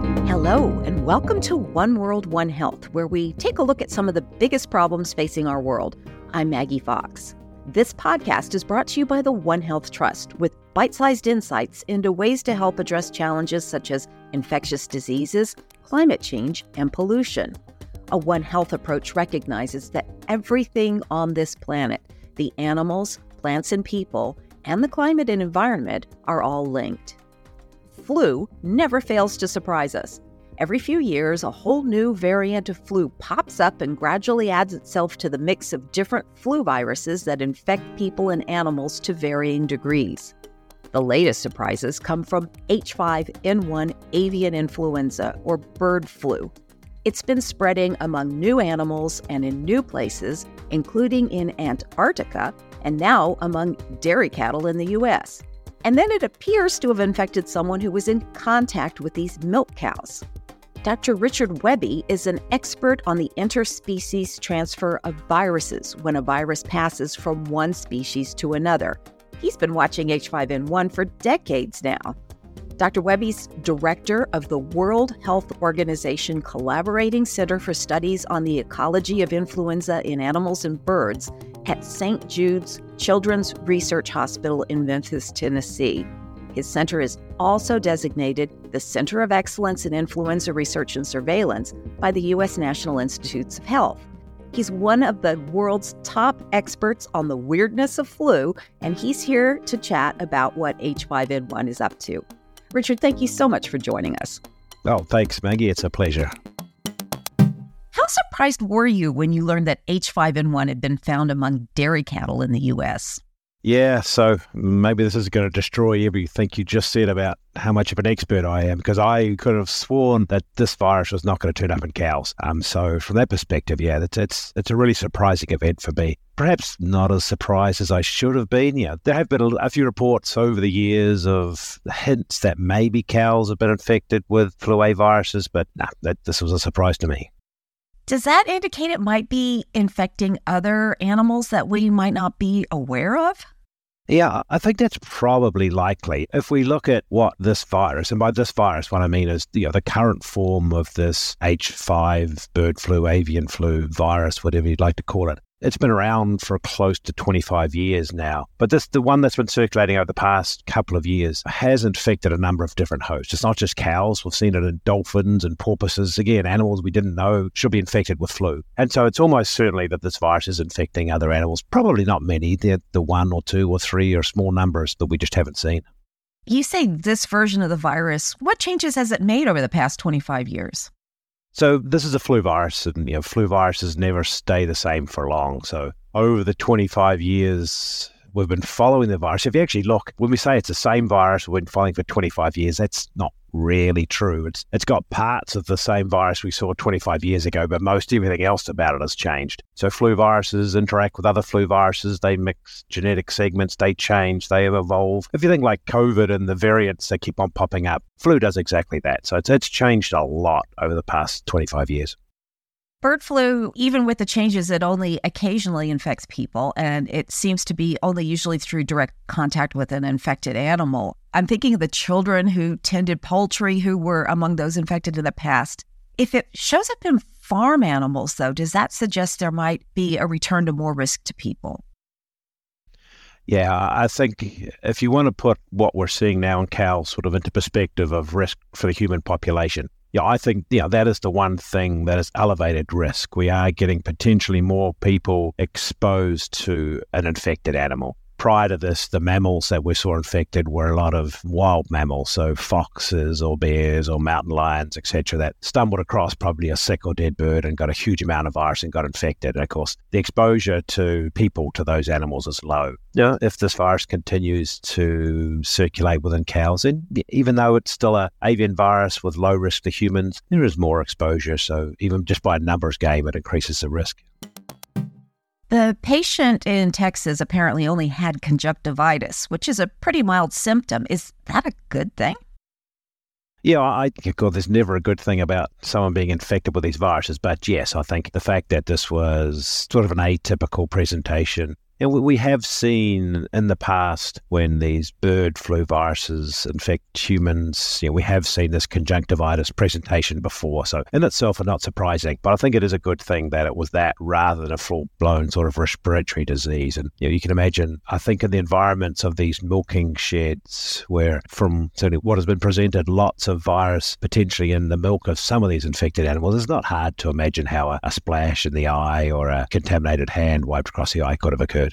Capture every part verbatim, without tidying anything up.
Hello, and welcome to One World, One Health, where we take a look at some of the biggest problems facing our world. I'm Maggie Fox. This podcast is brought to you by the One Health Trust, with bite-sized insights into ways to help address challenges such as infectious diseases, climate change, and pollution. A One Health approach recognizes that everything on this planet, the animals, plants, and people, and the climate and environment are all linked. Flu never fails to surprise us. Every few years, a whole new variant of flu pops up and gradually adds itself to the mix of different flu viruses that infect people and animals to varying degrees. The latest surprises come from H five N one avian influenza, or bird flu. It's been spreading among new animals and in new places, including in Antarctica, and now among dairy cattle in the U S. And then it appears to have infected someone who was in contact with these milk cows. Doctor Richard Webby is an expert on the interspecies transfer of viruses when a virus passes from one species to another. He's been watching H five N one for decades now. Doctor Webby's director of the World Health Organization Collaborating Center for Studies on the Ecology of Influenza in Animals and Birds at Saint Jude's Children's Research Hospital in Memphis, Tennessee. His center is also designated the Center of Excellence in Influenza Research and Surveillance by the U S National Institutes of Health. He's one of the world's top experts on the weirdness of flu, and he's here to chat about what H five N one is up to. Richard, thank you so much for joining us. Oh, thanks, Maggie. It's a pleasure. How surprised were you when you learned that H five N one had been found among dairy cattle in the U S? Yeah, so maybe this is going to destroy everything you just said about how much of an expert I am, because I could have sworn that this virus was not going to turn up in cows. Um, so from that perspective, yeah, that's it's it's a really surprising event for me. Perhaps not as surprised as I should have been. Yeah, there have been a, a few reports over the years of hints that maybe cows have been infected with flu A viruses, but nah, that this was a surprise to me. Does that indicate it might be infecting other animals that we might not be aware of? Yeah, I think that's probably likely. If we look at what this virus, and by this virus, what I mean is you know, the current form of this H five bird flu, avian flu virus, whatever you'd like to call it, it's been around for close to twenty-five years now. But this, the one that's been circulating over the past couple of years has infected a number of different hosts. It's not just cows. We've seen it in dolphins and porpoises. Again, animals we didn't know should be infected with flu. And so it's almost certainly that this virus is infecting other animals. Probably not many. They're the one or two or three or small numbers that we just haven't seen. You say this version of the virus. What changes has it made over the past twenty-five years? So this is a flu virus, and you know, flu viruses never stay the same for long. So over the twenty-five years we've been following the virus, if you actually look, when we say it's the same virus we've been following for twenty-five years, that's not really true. It's It's got parts of the same virus we saw twenty-five years ago, but most everything else about it has changed. So flu viruses interact with other flu viruses, they mix genetic segments, they change, they evolve. If you think like COVID and the variants that keep on popping up, flu does exactly that. So it's, it's changed a lot over the past twenty-five years. Bird flu, even with the changes, it only occasionally infects people, and it seems to be only usually through direct contact with an infected animal. I'm thinking of the children who tended poultry who were among those infected in the past. If it shows up in farm animals, though, does that suggest there might be a return to more risk to people? Yeah, I think if you want to put what we're seeing now in cows sort of into perspective of risk for the human population, yeah, I think you know, that is the one thing that is elevated risk. We are getting potentially more people exposed to an infected animal. Prior to this, the mammals that we saw infected were a lot of wild mammals, so foxes or bears or mountain lions, et cetera, that stumbled across probably a sick or dead bird and got a huge amount of virus and got infected. And of course, the exposure to people to those animals is low. You know, if this virus continues to circulate within cows, then even though it's still an avian virus with low risk to humans, there is more exposure. So even just by a numbers game, it increases the risk. The patient in Texas apparently only had conjunctivitis, which is a pretty mild symptom. Is that a good thing? Yeah, I think there's never a good thing about someone being infected with these viruses. But yes, I think the fact that this was sort of an atypical presentation And we have seen in the past when these bird flu viruses infect humans, you know, we have seen this conjunctivitis presentation before. So in itself, not surprising. But I think it is a good thing that it was that rather than a full-blown sort of respiratory disease. And you know, you can imagine, I think in the environments of these milking sheds where from certainly what has been presented, lots of virus potentially in the milk of some of these infected animals, it's not hard to imagine how a, a splash in the eye or a contaminated hand wiped across the eye could have occurred.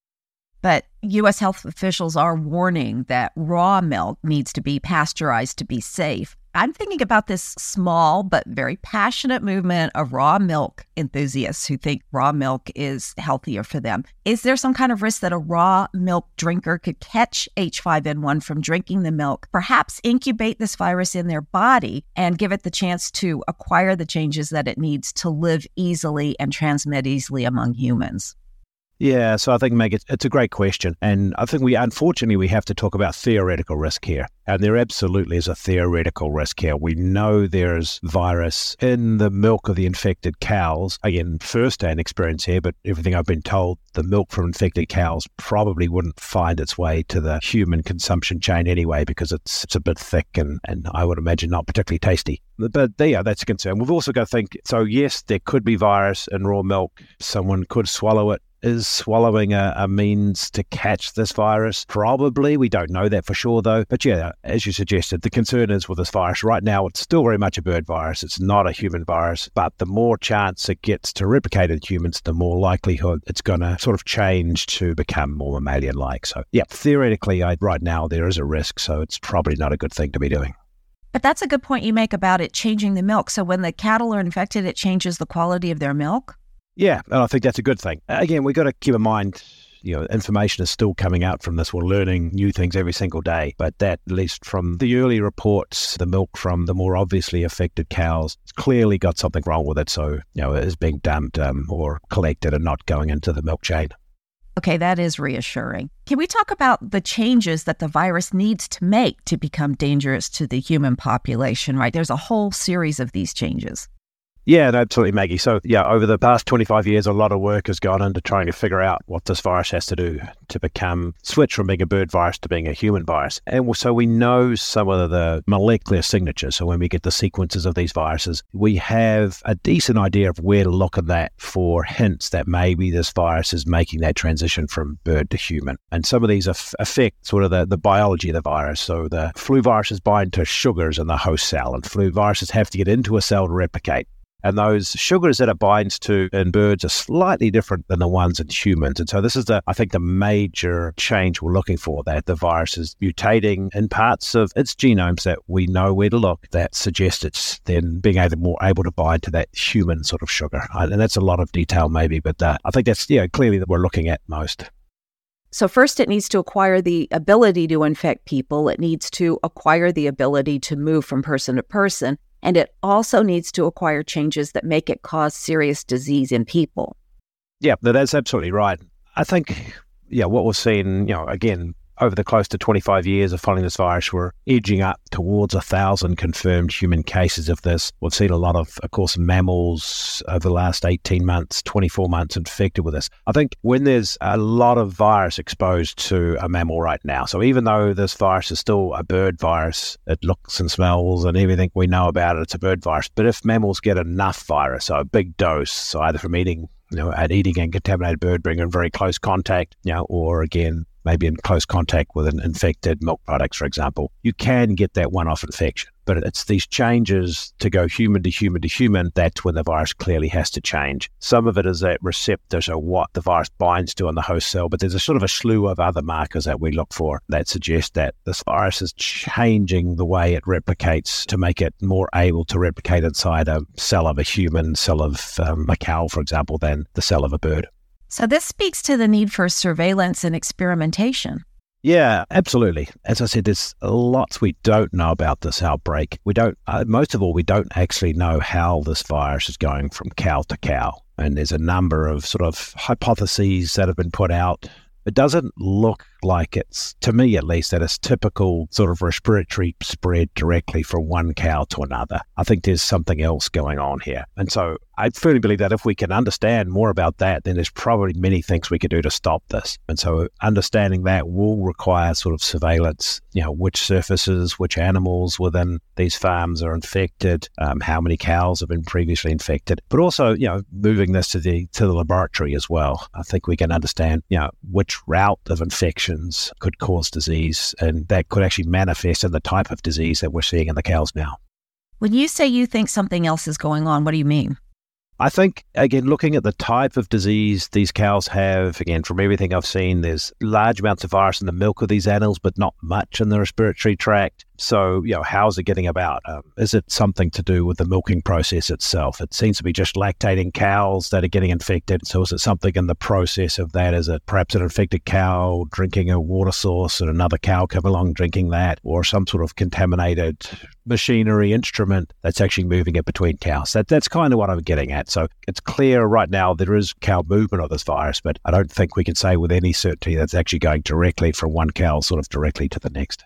But U S health officials are warning that raw milk needs to be pasteurized to be safe. I'm thinking about this small but very passionate movement of raw milk enthusiasts who think raw milk is healthier for them. Is there some kind of risk that a raw milk drinker could catch H five N one from drinking the milk, perhaps incubate this virus in their body and give it the chance to acquire the changes that it needs to live easily and transmit easily among humans? Yeah, so I think, Meg, it's, it's a great question. And I think we, unfortunately, we have to talk about theoretical risk here. And there absolutely is a theoretical risk here. We know there's virus in the milk of the infected cows. Again, first-hand experience here, but everything I've been told, the milk from infected cows probably wouldn't find its way to the human consumption chain anyway because it's, it's a bit thick and, and I would imagine not particularly tasty. But yeah, that's a concern. We've also got to think, so yes, there could be virus in raw milk. Someone could swallow it. Is swallowing a, a means to catch this virus? Probably. We don't know that for sure, though. But yeah, as you suggested, the concern is with this virus. Right now, it's still very much a bird virus. It's not a human virus. But the more chance it gets to replicate in humans, the more likelihood it's going to sort of change to become more mammalian-like. So yeah, theoretically, I, right now, there is a risk. So it's probably not a good thing to be doing. But that's a good point you make about it changing the milk. So when the cattle are infected, it changes the quality of their milk? Yeah, and I think that's a good thing. Again, we've got to keep in mind, you know, information is still coming out from this. We're learning new things every single day. But that, at least from the early reports, the milk from the more obviously affected cows, it's clearly got something wrong with it. So, you know, it is being dumped um, or collected and not going into the milk chain. Okay, that is reassuring. Can we talk about the changes that the virus needs to make to become dangerous to the human population, right? There's a whole series of these changes. Yeah, no, absolutely, Maggie. So, yeah, over the past twenty-five years, a lot of work has gone into trying to figure out what this virus has to do to become, switch from being a bird virus to being a human virus. And so we know some of the molecular signatures. So when we get the sequences of these viruses, we have a decent idea of where to look at that for hints that maybe this virus is making that transition from bird to human. And some of these af- affect sort of the, the biology of the virus. So the flu viruses bind to sugars in the host cell, and flu viruses have to get into a cell to replicate. And those sugars that it binds to in birds are slightly different than the ones in humans. And so this is, the, I think, the major change we're looking for, that the virus is mutating in parts of its genomes that we know where to look, that suggest it's then being able, more able to bind to that human sort of sugar. And that's a lot of detail maybe, but uh, I think that's yeah clearly that we're looking at most. So first, it needs to acquire the ability to infect people. It needs to acquire the ability to move from person to person. And it also needs to acquire changes that make it cause serious disease in people. Yeah, that's absolutely right. I think, yeah, what we've seen, you know, again, over the close to twenty-five years of following this virus, we're edging up towards a thousand confirmed human cases of this. We've seen a lot of, of course, mammals over the last eighteen months, twenty-four months infected with this. I think when there's a lot of virus exposed to a mammal right now, so even though this virus is still a bird virus, it looks and smells and everything we know about it, it's a bird virus. But if mammals get enough virus, so a big dose, so either from eating, you know, at eating a contaminated bird, bring in very close contact, you know, or again, maybe in close contact with an infected milk products, for example, you can get that one-off infection. But it's these changes to go human to human to human, that's when the virus clearly has to change. Some of it is that receptors are what the virus binds to on the host cell, but there's a sort of a slew of other markers that we look for that suggest that this virus is changing the way it replicates to make it more able to replicate inside a cell of a human, cell of um, a cow, for example, than the cell of a bird. So this speaks to the need for surveillance and experimentation. Yeah, absolutely. As I said, there's lots we don't know about this outbreak. We don't, uh, most of all, we don't actually know how this virus is going from cow to cow. And there's a number of sort of hypotheses that have been put out. It doesn't look like it's, to me at least, that it's typical sort of respiratory spread directly from one cow to another. I think there's something else going on here. And so I firmly believe that if we can understand more about that, then there's probably many things we could do to stop this. And so understanding that will require sort of surveillance, you know, which surfaces, which animals within these farms are infected, um, how many cows have been previously infected, but also, you know, moving this to the to the laboratory as well. I think we can understand, you know, which route of infections could cause disease, and that could actually manifest in the type of disease that we're seeing in the cows now. When you say you think something else is going on, what do you mean? I think, again, looking at the type of disease these cows have, again, from everything I've seen, there's large amounts of virus in the milk of these animals, but not much in the respiratory tract. So, you know, how's it getting about? Um, is it something to do with the milking process itself? It seems to be just lactating cows that are getting infected. So is it something in the process of that? Is it perhaps an infected cow drinking a water source and another cow come along drinking that, or some sort of contaminated machinery instrument that's actually moving it between cows? That That's kind of what I'm getting at. So it's clear right now there is cow movement of this virus, but I don't think we can say with any certainty that's actually going directly from one cow sort of directly to the next.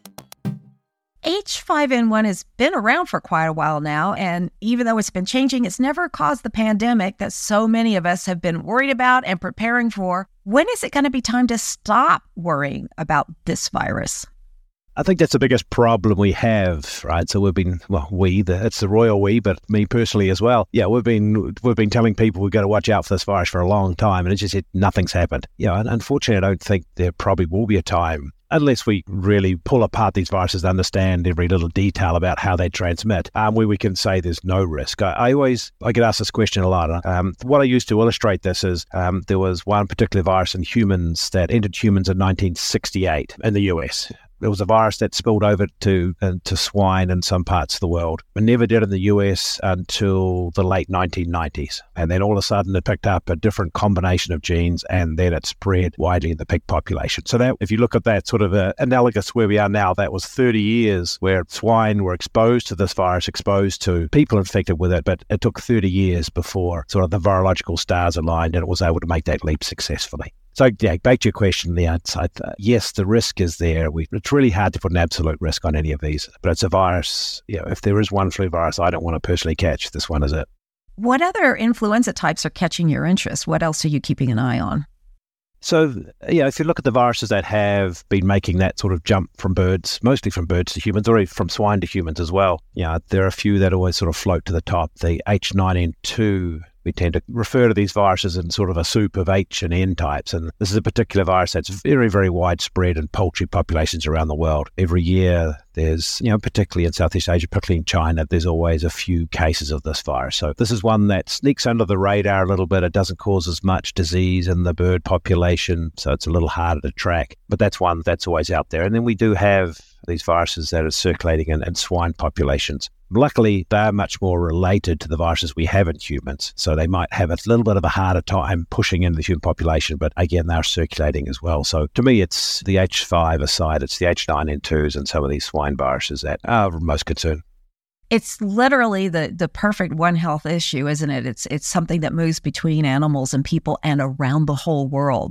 H five N one has been around for quite a while now, and even though it's been changing, it's never caused the pandemic that so many of us have been worried about and preparing for. When is it going to be time to stop worrying about this virus? I think that's the biggest problem we have, right? So we've been, well, we, the, it's the royal we, but me personally as well. Yeah, we've been we've been telling people we've got to watch out for this virus for a long time, and it's just it, nothing's happened. Yeah, and unfortunately, I don't think there probably will be a time, unless we really pull apart these viruses to understand every little detail about how they transmit, um, where we can say there's no risk. I, I always, I get asked this question a lot. Um, what I used to illustrate this is um, there was one particular virus in humans that entered humans in nineteen sixty-eight in the U S. There was a virus that spilled over to uh, to swine in some parts of the world, but never did in the U S until the late nineteen nineties. And then all of a sudden it picked up a different combination of genes, and then it spread widely in the pig population. So that, if you look at that sort of uh, analogous where we are now, that was thirty years where swine were exposed to this virus, exposed to people infected with it, but it took thirty years before sort of the virological stars aligned and it was able to make that leap successfully. So, yeah, back to your question, the outside, uh, yes, the risk is there. We, it's really hard to put an absolute risk on any of these, but it's a virus. You know, if there is one flu virus I don't want to personally catch, this one is it. What other influenza types are catching your interest? What else are you keeping an eye on? So, yeah, if you look at the viruses that have been making that sort of jump from birds, mostly from birds to humans, or even from swine to humans as well, yeah, there are a few that always sort of float to the top. The H nine N two, we tend to refer to these viruses in sort of a soup of H and N types. And this is a particular virus that's very, very widespread in poultry populations around the world. Every year there's, you know, particularly in Southeast Asia, particularly in China, there's always a few cases of this virus. So this is one that sneaks under the radar a little bit. It doesn't cause as much disease in the bird population, so it's a little harder to track. But that's one that's always out there. And then we do have these viruses that are circulating in, in swine populations. Luckily, they're much more related to the viruses we have in humans, so they might have a little bit of a harder time pushing into the human population, but again, they're circulating as well. So to me, it's the H five aside, it's the H nine N twos and some of these swine viruses that are of most concern. It's literally the, the perfect One Health issue, isn't it? It's, it's something that moves between animals and people and around the whole world.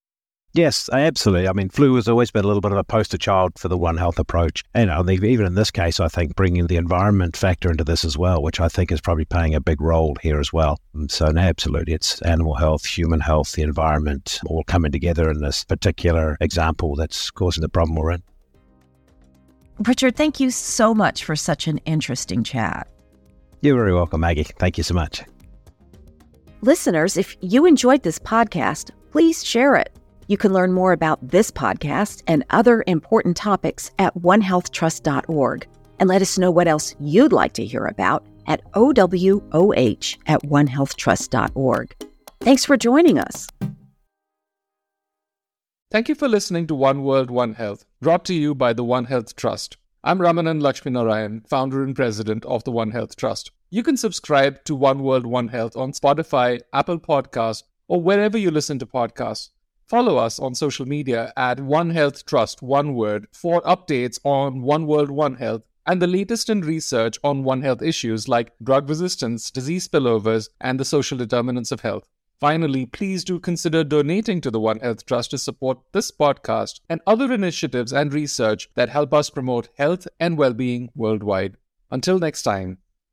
Yes, absolutely. I mean, flu has always been a little bit of a poster child for the One Health approach. And I think even in this case, I think bringing the environment factor into this as well, which I think is probably playing a big role here as well. So no, absolutely, it's animal health, human health, the environment, all coming together in this particular example that's causing the problem we're in. Richard, thank you so much for such an interesting chat. You're very welcome, Maggie. Thank you so much. Listeners, if you enjoyed this podcast, please share it. You can learn more about this podcast and other important topics at one health trust dot org, and let us know what else you'd like to hear about at O W O H at one health trust dot org. Thanks for joining us. Thank you for listening to One World, One Health, brought to you by the One Health Trust. I'm Ramanan Lakshminarayan, founder and president of the One Health Trust. You can subscribe to One World, One Health on Spotify, Apple Podcasts, or wherever you listen to podcasts. Follow us on social media at One Health Trust, one word, for updates on One World, One Health and the latest in research on One Health issues like drug resistance, disease spillovers, and the social determinants of health. Finally, please do consider donating to the One Health Trust to support this podcast and other initiatives and research that help us promote health and well-being worldwide. Until next time.